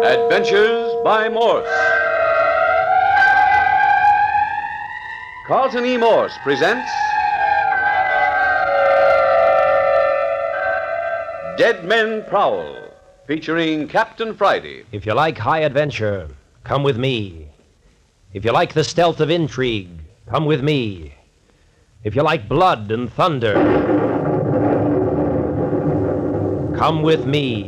Adventures by Morse. Carlton E. Morse presents Dead Men Prowl, featuring Captain Friday. If you like high adventure, come with me. If you like the stealth of intrigue, come with me. If you like blood and thunder, come with me.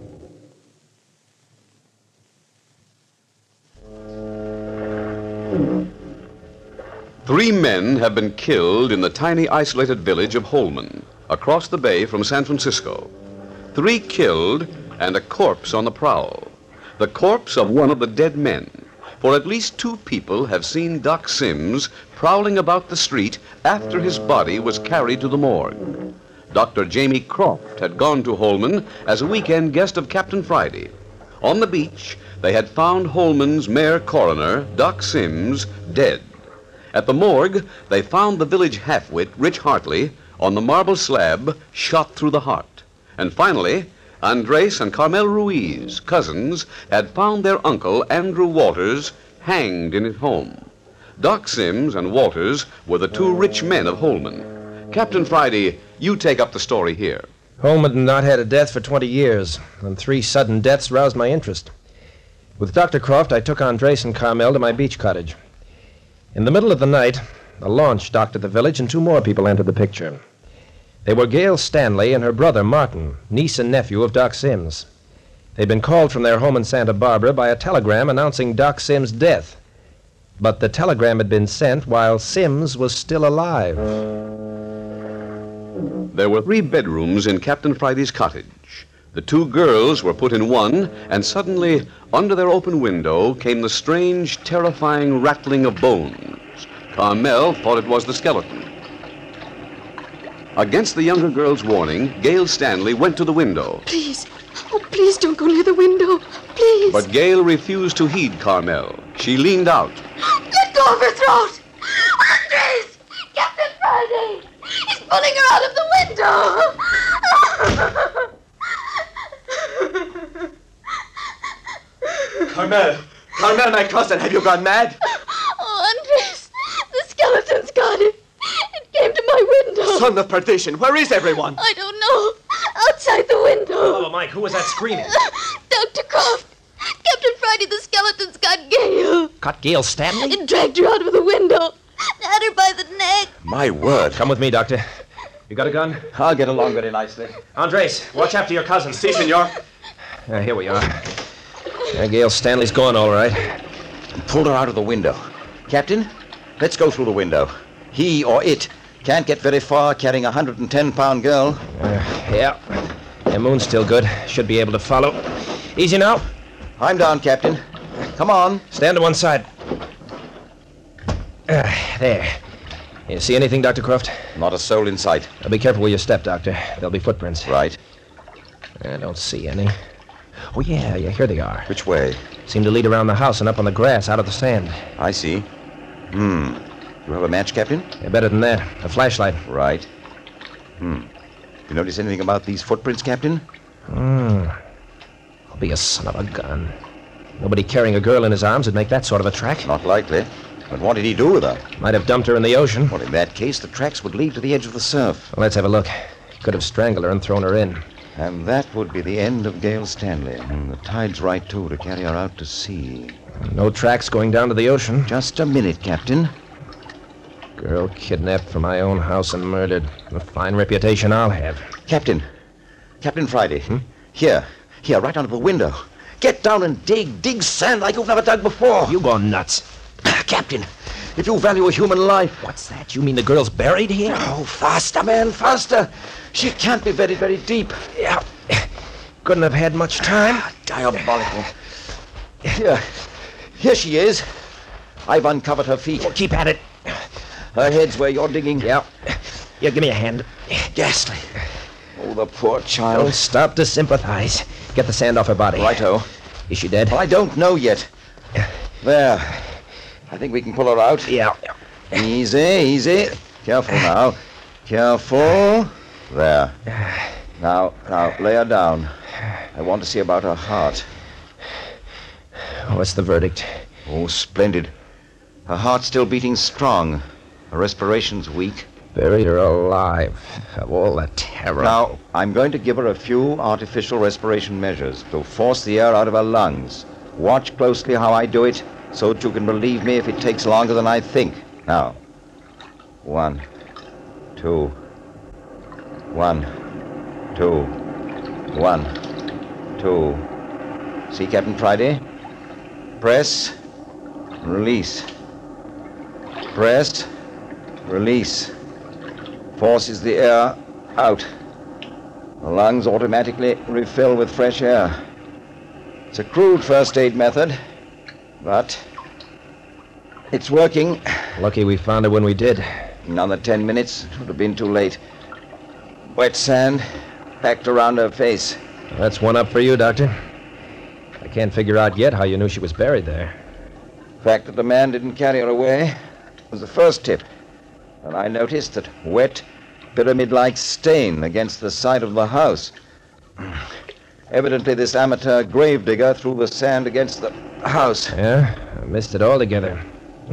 Three men have been killed in the tiny isolated village of Holman, across the bay from San Francisco. 3 killed and a corpse on the prowl. The corpse of one of the dead men. For at least 2 people have seen Doc Sims prowling about the street after his body was carried to the morgue. Dr. Jamie Croft had gone to Holman as a weekend guest of Captain Friday. On the beach, they had found Holman's mayor coroner, Doc Sims, dead. At the morgue, they found the village half-wit, Rich Hartley, on the marble slab, shot through the heart. And finally, Andres and Carmel Ruiz, cousins, had found their uncle, Andrew Walters, hanged in his home. Doc Sims and Walters were the 2 rich men of Holman. Captain Friday, you take up the story here. Holman had not had a death for 20 years, and 3 sudden deaths roused my interest. With Dr. Croft, I took Andres and Carmel to my beach cottage. In the middle of the night, a launch docked at the village, and 2 more people entered the picture. They were Gail Stanley and her brother, Martin, niece and nephew of Doc Sims. They'd been called from their home in Santa Barbara by a telegram announcing Doc Sims' death. But the telegram had been sent while Sims was still alive. There were 3 bedrooms in Captain Friday's cottage. The 2 girls were put in one, and suddenly, under their open window, came the strange, terrifying rattling of bones. Carmel thought it was the skeleton. Against the younger girl's warning, Gail Stanley went to the window. Please. Oh, please don't go near the window. Please. But Gail refused to heed Carmel. She leaned out. Let go of her throat. Andres! Captain Friday! He's pulling her out of the window. Carmel, my cousin, have you gone mad? Oh, Andres, the skeleton's got him. It came to my window. Son of perdition, where is everyone? I don't know. Outside the window. Oh, Mike, who was that screaming? Dr. Croft. Captain Friday, the skeleton's got Gail. Got Gail Stanley? It dragged her out of the window. Had her by the neck. My word. Come with me, Doctor. You got a gun? I'll get along very nicely. Andres, watch after your cousin. Si, senor. Here we are. Gail Stanley's gone, all right. Pulled her out of the window. Captain, let's go through the window. He or it can't get very far carrying a 110-pound girl. Yeah. The moon's still good. Should be able to follow. Easy now. I'm down, Captain. Come on. Stand to one side. There. You see anything, Dr. Croft? Not a soul in sight. Be careful where you step, Doctor. There'll be footprints. Right. I don't see any. Oh, yeah, here they are. Which way? Seem to lead around the house and up on the grass, out of the sand. I see. You have a match, Captain? Yeah, better than that. A flashlight. Right. You notice anything about these footprints, Captain? I'll be a son of a gun. Nobody carrying a girl in his arms would make that sort of a track. Not likely. But what did he do with her? Might have dumped her in the ocean. Well, in that case, the tracks would lead to the edge of the surf. Well, let's have a look. He could have strangled her and thrown her in. And that would be the end of Gail Stanley. And the tide's right, too, to carry her out to sea. No tracks going down to the ocean. Just a minute, Captain. Girl kidnapped from my own house and murdered. A fine reputation I'll have. Captain Friday. Here, right under the window. Get down and dig sand like you've never dug before. You go nuts. Captain, if you value a human life... What's that? You mean the girl's buried here? Oh, faster, man, faster. She can't be very, very deep. Yeah. Couldn't have had much time. Diabolical. Here she is. I've uncovered her feet. Well, keep at it. Her head's where you're digging. Yeah. Give me a hand. Ghastly. Oh, the poor child. Don't stop to sympathize. Get the sand off her body. Righto. Is she dead? Well, I don't know yet. There. I think we can pull her out. Yeah. Easy. Careful now. Careful. There. Now, lay her down. I want to see about her heart. What's the verdict? Oh, splendid. Her heart's still beating strong. Her respiration's weak. Buried her alive. Of all the terror. Now, I'm going to give her a few artificial respiration measures to force the air out of her lungs. Watch closely how I do it so that you can believe me if it takes longer than I think. Now, 1, 2, 1, 2, 1, 2. See, Captain Friday? Press, release. Press, release. Forces the air out. The lungs automatically refill with fresh air. It's a crude first aid method, but it's working. Lucky we found her when we did. Another 10 minutes, it would have been too late. Wet sand packed around her face. That's one up for you, Doctor. I can't figure out yet how you knew she was buried there. The fact that the man didn't carry her away was the first tip. And I noticed that wet, pyramid-like stain against the side of the house. Evidently, this amateur gravedigger threw the sand against the house. Yeah, I missed it altogether.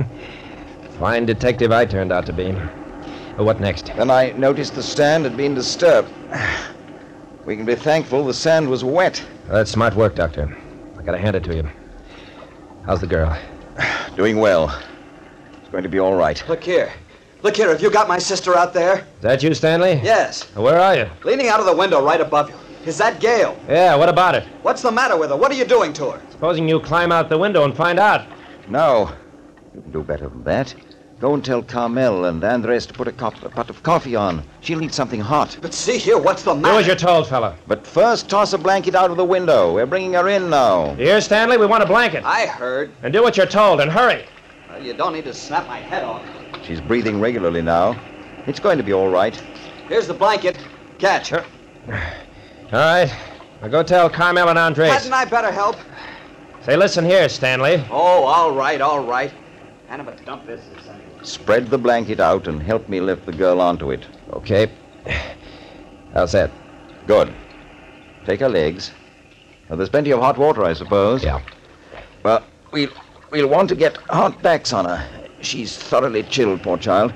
Fine detective I turned out to be. What next? Then I noticed the sand had been disturbed. We can be thankful the sand was wet. That's smart work, Doctor. I gotta hand it to you. How's the girl? Doing well. It's going to be all right. Look here. Look here, have you got my sister out there? Is that you, Stanley? Yes. Where are you? Leaning out of the window right above you. Is that Gail? Yeah, what about it? What's the matter with her? What are you doing to her? Supposing you climb out the window and find out. No. You can do better than that. Go and tell Carmel and Andres to put a pot of coffee on. She'll need something hot. But see here, what's the matter? Do as you're told, fella. But first, toss a blanket out of the window. We're bringing her in now. You hear, Stanley? We want a blanket. I heard. And do what you're told, and hurry. Well, you don't need to snap my head off. She's breathing regularly now. It's going to be all right. Here's the blanket. Catch. All right. Now go tell Carmel and Andres. Hadn't I better help? Say, listen here, Stanley. Oh, all right, all right. Hand him a dump this is anyway. Spread the blanket out and help me lift the girl onto it. Okay. How's that? Good. Take her legs. Now, there's plenty of hot water, I suppose. Yeah. Well, we'll want to get hot packs on her. She's thoroughly chilled, poor child.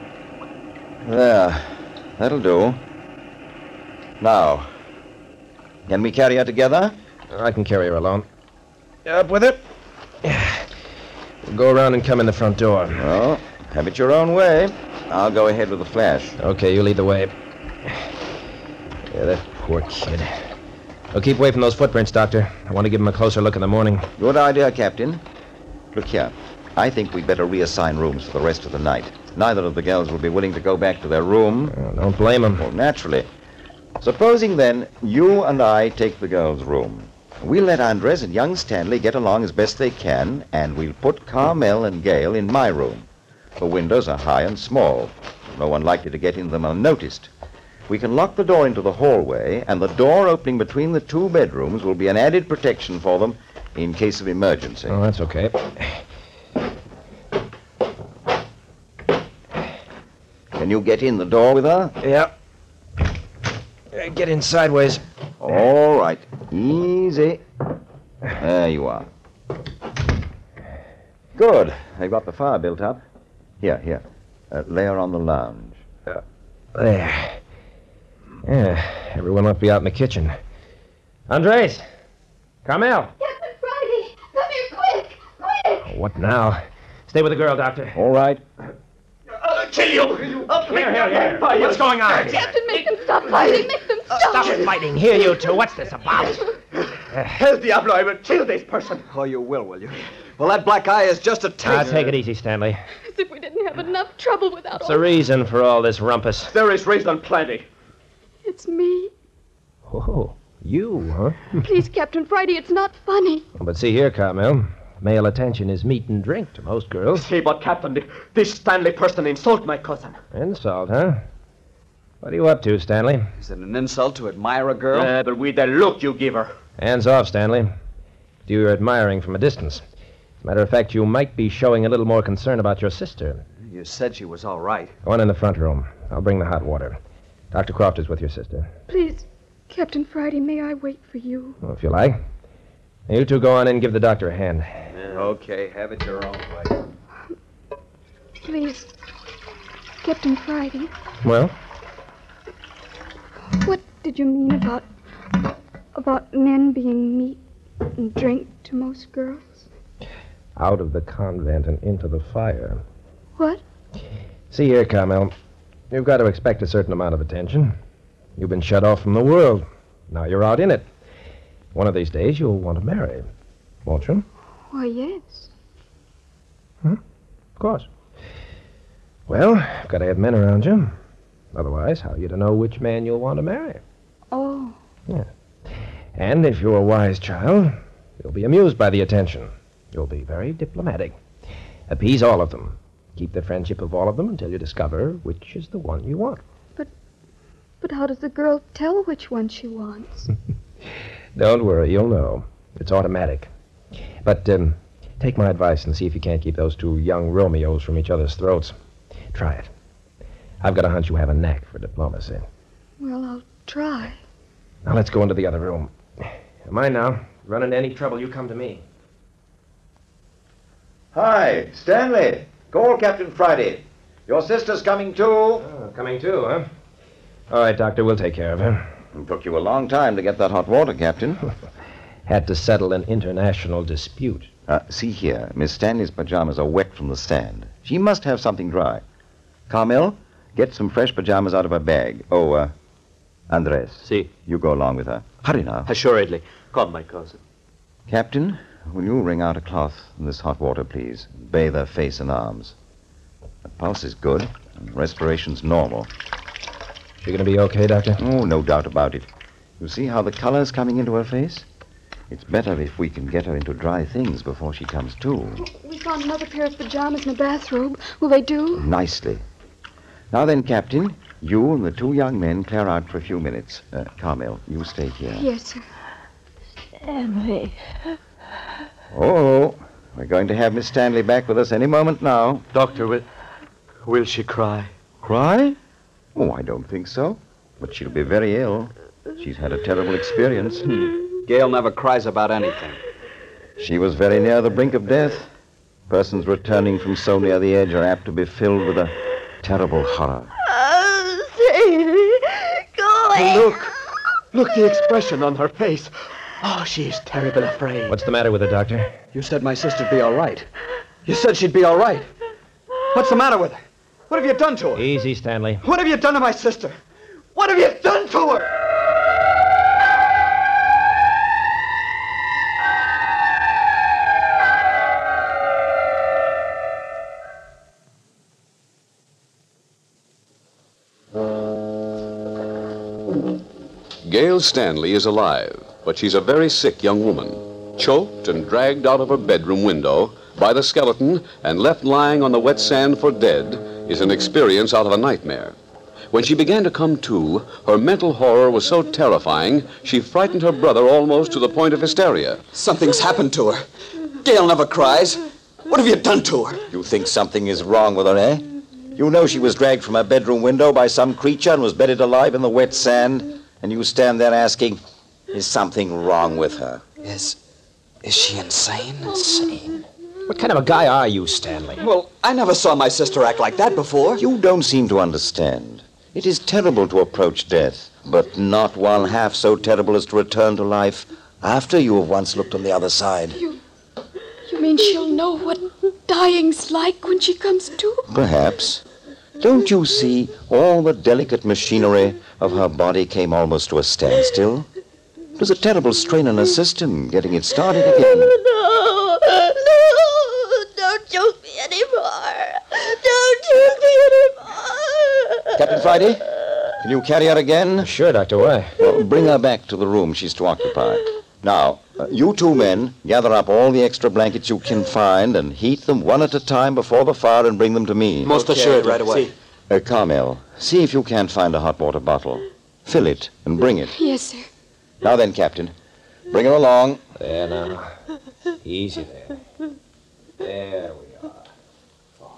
There. That'll do. Now, can we carry her together? I can carry her alone. Up with it. We'll go around and come in the front door. Well, have it your own way. I'll go ahead with the flash. Okay, you lead the way. Yeah, that poor kid. Well, keep away from those footprints, Doctor. I want to give him a closer look in the morning. Good idea, Captain. Look here. I think we'd better reassign rooms for the rest of the night. Neither of the girls will be willing to go back to their room. Don't blame him. Well, naturally. Supposing, then, you and I take the girls' room. We'll let Andres and young Stanley get along as best they can, and we'll put Carmel and Gail in my room. The windows are high and small. No one likely to get in them unnoticed. We can lock the door into the hallway, and the door opening between the two bedrooms will be an added protection for them in case of emergency. Oh, that's okay. Can you get in the door with her? Yeah. Get in sideways. All right. Easy. There you are. Good. They've got the fire built up. Here. Lay her on the lounge. There. Yeah, everyone must be out in the kitchen. Andres! Carmel! Captain Friday, come here quick, quick! What now? Stay with the girl, Doctor. All right. Kill you! Here. What's going on? Captain, make them stop fighting, make them stop! Stop fighting. Here, you two. What's this about? El Diablo, I will kill this person. Oh, you will you? Well, that black eye is just a taste. Now, take it easy, Stanley. As if we didn't have enough trouble without What's the reason for all this rumpus? There is reason plenty. It's me. Oh, you, huh? Please, Captain Friday, it's not funny. But see here, Carmel. Male attention is meat and drink to most girls. See, but Captain, this Stanley person insult my cousin. Insult, huh? What are you up to, Stanley? Is it an insult to admire a girl? But with the look you give her. Hands off, Stanley. You're admiring from a distance. As a matter of fact, you might be showing a little more concern about your sister. You said she was all right. Go on in the front room. I'll bring the hot water. Dr. Croft is with your sister. Please, Captain Friday, may I wait for you? Well, if you like. You two go on in and give the doctor a hand. Okay, have it your own way. Please, Captain Friday, Well, what did you mean about men being meat and drink to most girls? out of the convent and into the fire. What? See here, Carmel. You've got to expect a certain amount of attention. You've been shut off from the world. Now you're out in it. One of these days you'll want to marry, won't you? Why, yes. Of course. Well, you've got to have men around you. Otherwise, how are you to know which man you'll want to marry? Oh, And if you're a wise child, you'll be amused by the attention. You'll be very diplomatic. Appease all of them. Keep the friendship of all of them until you discover which is the one you want. but how does the girl tell which one she wants? Don't worry, you'll know. It's automatic. But take my advice and see if you can't keep those two young Romeos from each other's throats. Try it. I've got a hunch you have a knack for diplomacy. Well, I'll try. Now let's go into the other room. Mind now. Run into any trouble, you come to me. Hi, Stanley. Call Captain Friday. Your sister's coming too. Oh, coming too, huh? All right, Doctor, we'll take care of her. It took you a long time to get that hot water, Captain. Had to settle an international dispute. See here, Miss Stanley's pajamas are wet from the sand. She must have something dry. Carmel, get some fresh pajamas out of her bag. Oh, Andres. Si. You go along with her. Hurry now. Assuredly. Come, my cousin. Captain, will you wring out a cloth in this hot water, please? Bathe her face and arms. The pulse is good, and respiration's normal. She gonna be okay, Doctor? Oh, no doubt about it. You see how the color's coming into her face? It's better if we can get her into dry things before she comes to. We found another pair of pajamas and a bathrobe. Will they do? Nicely. Now then, Captain, you and the two young men clear out for a few minutes. Carmel, you stay here. Yes, sir. Stanley. Oh, we're going to have Miss Stanley back with us any moment now. Doctor, will she cry? Cry? Oh, I don't think so. But she'll be very ill. She's had a terrible experience. Gail never cries about anything. She was very near the brink of death. Persons returning from so near the edge are apt to be filled with a terrible horror. Oh, Sadie, go away. Look the expression on her face. Oh, she is terribly afraid. What's the matter with her, Doctor? You said my sister'd be all right. You said she'd be all right. What's the matter with her? What have you done to her? Easy, Stanley. What have you done to my sister? What have you done to her? Gail Stanley is alive, but she's a very sick young woman, choked and dragged out of her bedroom window by the skeleton and left lying on the wet sand for dead is an experience out of a nightmare. When she began to come to, her mental horror was so terrifying, she frightened her brother almost to the point of hysteria. Something's happened to her. Gail never cries. What have you done to her? You think something is wrong with her, eh? You know she was dragged from her bedroom window by some creature and was buried alive in the wet sand. And you stand there asking, is something wrong with her? Is she insane? Insane? What kind of a guy are you, Stanley? Well, I never saw my sister act like that before. You don't seem to understand. It is terrible to approach death, but not one half so terrible as to return to life after you have once looked on the other side. You mean she'll know what dying's like when she comes to? Perhaps. Don't you see all the delicate machinery of her body came almost to a standstill? It was a terrible strain on her system, getting it started again. No, don't choke me anymore. Don't choke me anymore. Captain Friday, can you carry her again? Sure, Doctor. Why? Well, bring her back to the room she's to occupy. Now, you two men, gather up all the extra blankets you can find and heat them one at a time before the fire and bring them to me. Most assuredly. Right away. Carmel, see if you can't find a hot water bottle. Fill it and bring it. Yes, sir. Now then, Captain, bring her along. There now. Easy there. There we are.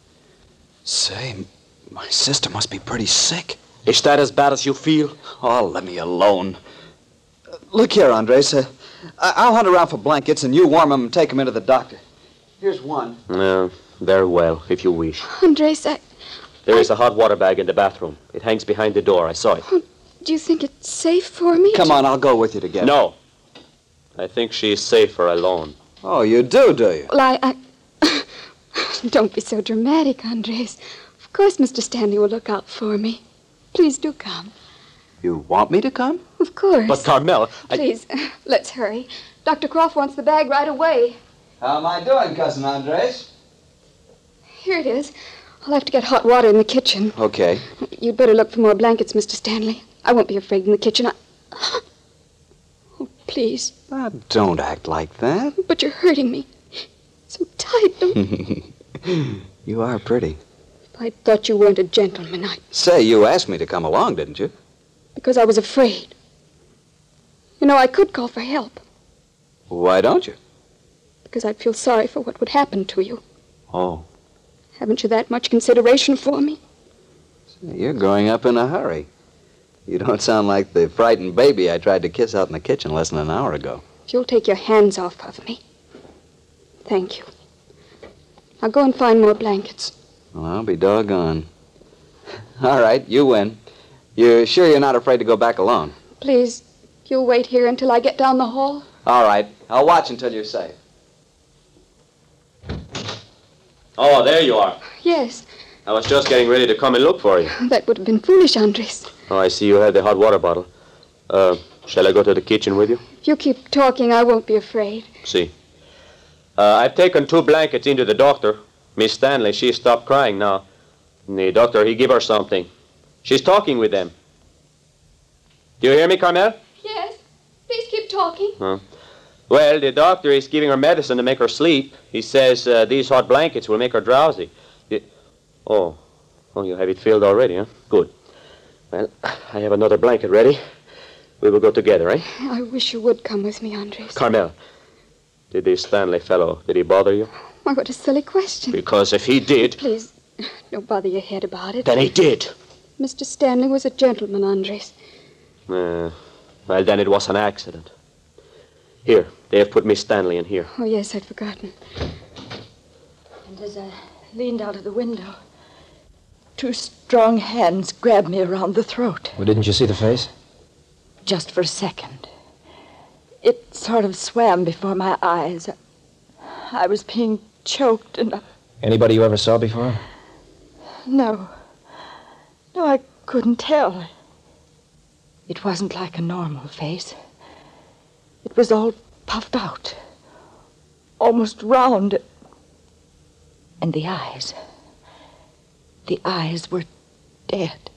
Say, my sister must be pretty sick. Is that as bad as you feel? Oh, let me alone. Look here, Andres. I'll hunt around for blankets, and you warm them and take them into the doctor. Here's one. Very well, if you wish. Andres, There is a hot water bag in the bathroom. It hangs behind the door. I saw it. do you think it's safe for me? Come on, I'll go with you to get it. No. I think she is safer alone. Oh, you do you? Well, I... Don't be so dramatic, Andres. Of course Mr. Stanley will look out for me. Please do come. You want me to come? Of course. But, Carmel, Please, let's hurry. Dr. Croft wants the bag right away. How am I doing, Cousin Andres? Here it is. I'll have to get hot water in the kitchen. Okay. You'd better look for more blankets, Mr. Stanley. I won't be afraid in the kitchen. Oh, please. Don't act like that. But you're hurting me. So tight. Don't... You are pretty. I thought you weren't a gentleman. Say, you asked me to come along, didn't you? Because I was afraid. You know, I could call for help. Why don't you? Because I'd feel sorry for what would happen to you. Oh. Haven't you that much consideration for me? You're growing up in a hurry. You don't sound like the frightened baby I tried to kiss out in the kitchen less than an hour ago. If you'll take your hands off of me. Thank you. Now go and find more blankets. Well, I'll be doggone. All right, you win. You're sure you're not afraid to go back alone? Please, you'll wait here until I get down the hall? All right. I'll watch until you're safe. Oh, there you are. Yes, I was just getting ready to come and look for you. that would have been foolish, Andres. Oh, I see you have the hot water bottle. Shall I go to the kitchen with you? If you keep talking, I won't be afraid. See. I've taken 2 blankets into the doctor. Miss Stanley, she stopped crying now. The doctor, he give her something. She's talking with them. Do you hear me, Carmel? Yes, please keep talking. Well, the doctor is giving her medicine to make her sleep. He says these hot blankets will make her drowsy. Oh, you have it filled already, huh? Good. Well, I have another blanket ready. We will go together, eh? I wish you would come with me, Andres. Carmel, did this Stanley fellow, did he bother you? Why, what a silly question. Because if he did... Please, don't bother your head about it. Then he did. Mr. Stanley was a gentleman, Andres. Well, then it was an accident. Here, they have put Miss Stanley in here. Oh, yes, I'd forgotten. And as I leaned out of the window, 2 strong hands grabbed me around the throat. Well, didn't you see the face? Just for a second. It sort of swam before my eyes. I was being choked and... Anybody you ever saw before? No, I couldn't tell. It wasn't like a normal face. It was all puffed out, almost round. And the eyes were dead.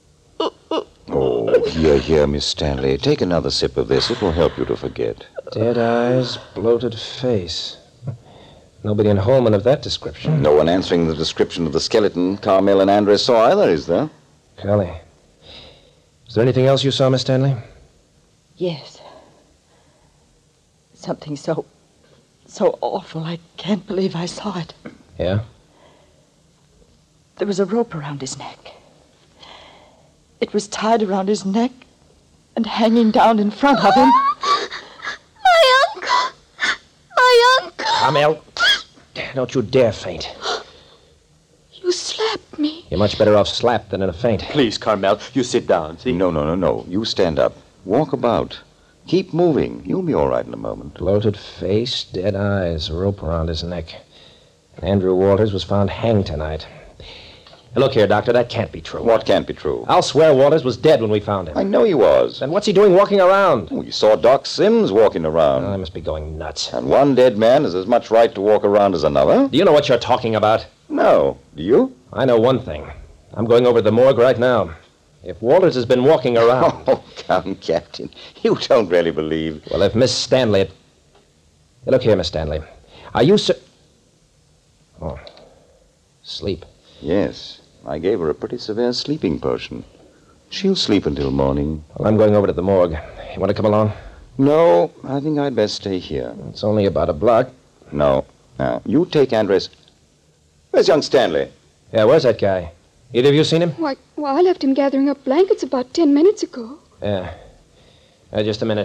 Oh, here, Miss Stanley. Take another sip of this. It will help you to forget. Dead eyes, bloated face. Nobody in Holman of that description. No one answering the description of the skeleton Carmel and Andres saw either, is there? Golly. Is there anything else you saw, Miss Stanley? Yes. Something so awful, I can't believe I saw it. Yeah? There was a rope around his neck. It was tied around his neck and hanging down in front of him. My uncle! My uncle! Carmel, don't you dare faint. You slapped me. You're much better off slapped than in a faint. Please, Carmel, you sit down. See? No. You stand up. Walk about. Keep moving. You'll be all right in a moment. Bloated face, dead eyes, a rope around his neck. And Andrew Walters was found hanged tonight. Now, look here, Doctor, that can't be true. What can't be true? I'll swear Walters was dead when we found him. I know he was. Then what's he doing walking around? We saw Doc Sims walking around. I must be going nuts. And one dead man has as much right to walk around as another. Do you know what you're talking about? No. Do you? I know one thing. I'm going over to the morgue right now. If Walters has been walking around... Oh, come, Captain. You don't really believe... Well, if Miss Stanley... Look here, Miss Stanley. Are you Oh. Sleep. Yes. I gave her a pretty severe sleeping potion. She'll sleep until morning. Well, I'm going over to the morgue. You want to come along? No, I think I'd best stay here. It's only about a block. No. Now, you take Andres. Where's young Stanley? Yeah, where's that guy? Either of you seen him? Why, I left him gathering up blankets about 10 minutes ago. Yeah. Just a minute.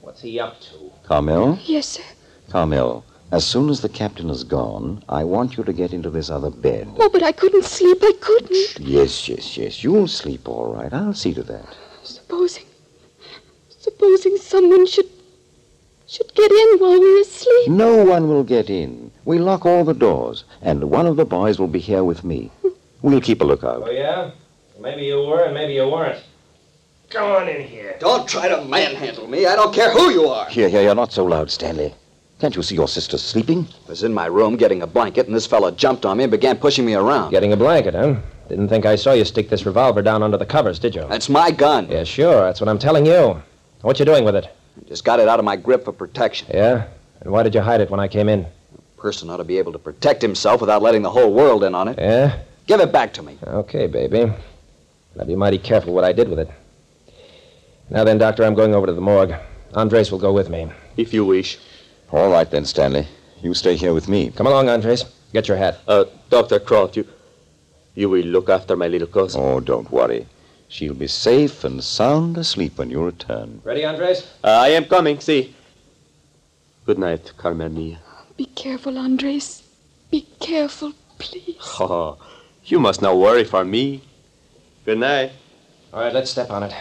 What's he up to? Carmel? Yes, sir. Carmel, as soon as the captain is gone, I want you to get into this other bed. Oh, but I couldn't sleep. I couldn't. Yes. You'll sleep all right. I'll see to that. Supposing someone should get in while we're asleep. No one will get in. We lock all the doors, and one of the boys will be here with me. We'll keep a lookout. Oh, yeah? Maybe you were and maybe you weren't. Come on in here. Don't try to manhandle me. I don't care who you are. Here, you're not so loud, Stanley. Can't you see your sister sleeping? I was in my room getting a blanket, and this fella jumped on me and began pushing me around. Getting a blanket, huh? Didn't think I saw you stick this revolver down under the covers, did you? That's my gun. Yeah, sure. That's what I'm telling you. What you doing with it? Just got it out of my grip for protection. Yeah? And why did you hide it when I came in? A person ought to be able to protect himself without letting the whole world in on it. Yeah? Give it back to me. Okay, baby. I'll be mighty careful what I did with it. Now then, Doctor, I'm going over to the morgue. Andres will go with me. If you wish. All right then, Stanley. You stay here with me. Come along, Andres. Get your hat. Dr. Croft, you will look after my little cousin. Oh, don't worry. She'll be safe and sound asleep when you return. Ready, Andres? I am coming, see. Good night, Carmel Mia. Be careful, Andres. Be careful, please. Oh, you must not worry for me. Good night. All right, let's step on it.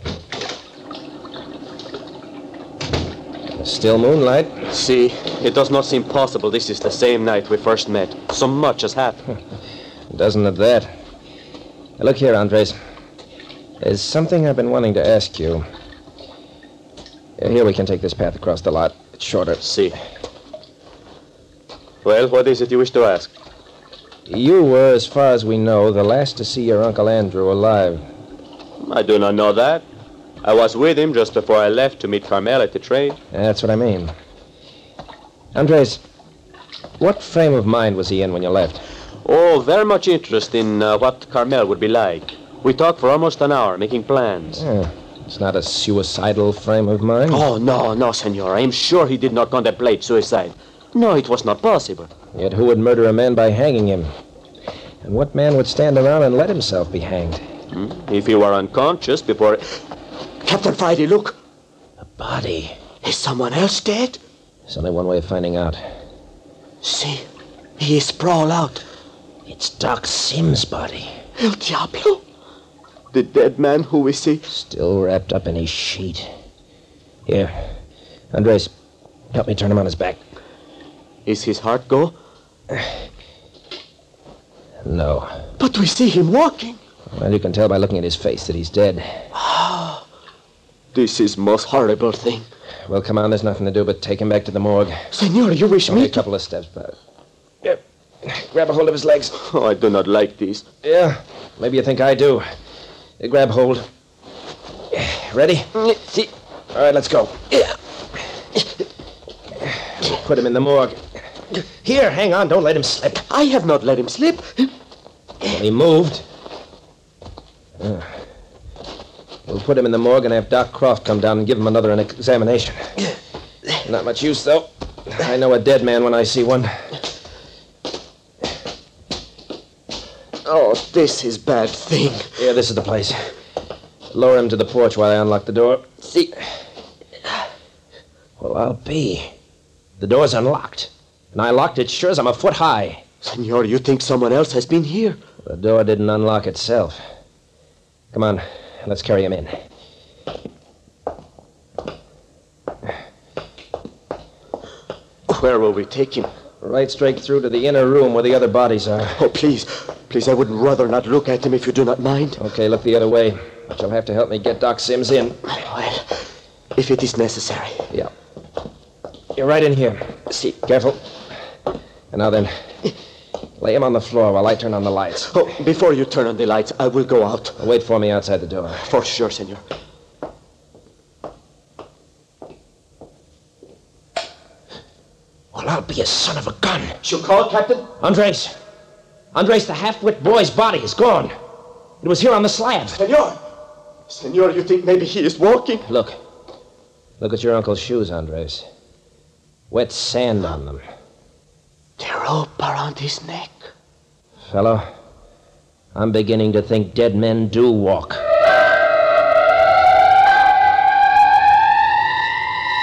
Still moonlight. See, it does not seem possible this is the same night we first met. So much has happened. Doesn't it that? Now, look here, Andres. There's something I've been wanting to ask you. Here, we can take this path across the lot. It's shorter. See. Well, what is it you wish to ask? You were, as far as we know, the last to see your Uncle Andrew alive. I do not know that. I was with him just before I left to meet Carmel at the train. That's what I mean. Andres, what frame of mind was he in when you left? Oh, very much interest in what Carmel would be like. We talked for almost an hour, making plans. It's not a suicidal frame of mind? Oh, no, senor. I am sure he did not contemplate suicide. No, it was not possible. Yet who would murder a man by hanging him? And what man would stand around and let himself be hanged? If he were unconscious before... Captain Friday, look. A body. Is someone else dead? There's only one way of finding out. See, he is sprawled out. It's Doc Sim's body. El Diablo. The dead man who we see. Still wrapped up in his sheet. Here. Andres, help me turn him on his back. Is his heart go? No. But we see him walking. Well, you can tell by looking at his face that he's dead. This is most horrible thing. Well, come on, there's nothing to do but take him back to the morgue. Senor, you wish Only me a couple of steps back. Yep. Grab a hold of his legs. Oh, I do not like this. Yeah, maybe you think I do. Grab hold. Ready? See. All right, let's go. Yeah. Put him in the morgue. Here, hang on, don't let him slip. I have not let him slip. Well, he moved. We'll put him in the morgue and have Doc Croft come down and give him another examination. Not much use, though. I know a dead man when I see one. Oh, this is bad thing. Yeah, this is the place. Lower him to the porch while I unlock the door. See. Well, I'll be. The door's unlocked. And I locked it sure as I'm a foot high. Senor, you think someone else has been here? The door didn't unlock itself. Come on, let's carry him in. Where will we take him? Right straight through to the inner room where the other bodies are. Oh, please. Please, I would rather not look at him if you do not mind. Okay, look the other way. But you'll have to help me get Doc Sims in. Well, if it is necessary. Yeah. You're right in here. See. Careful. And now then, lay him on the floor while I turn on the lights. Oh, before you turn on the lights, I will go out. Wait for me outside the door. For sure, senor. Well, I'll be a son of a gun. You call, Captain? Andres! Andres, the half-wit boy's body is gone. It was here on the slab. Senor! Senor, you think maybe he is walking? Look. Look at your uncle's shoes, Andres. Wet sand on them. The rope around his neck. Fellow, I'm beginning to think dead men do walk.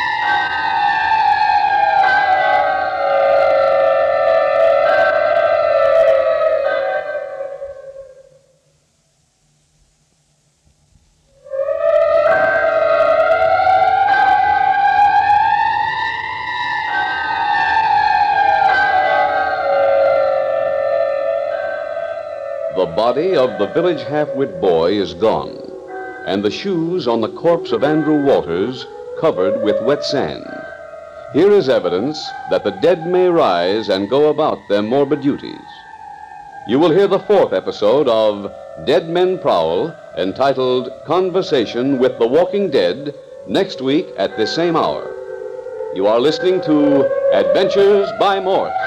body of the village half-wit boy is gone, and the shoes on the corpse of Andrew Walters covered with wet sand. Here is evidence that the dead may rise and go about their morbid duties. You will hear the fourth episode of Dead Men Prowl, entitled Conversation with the Walking Dead, next week at this same hour. You are listening to Adventures by Morse.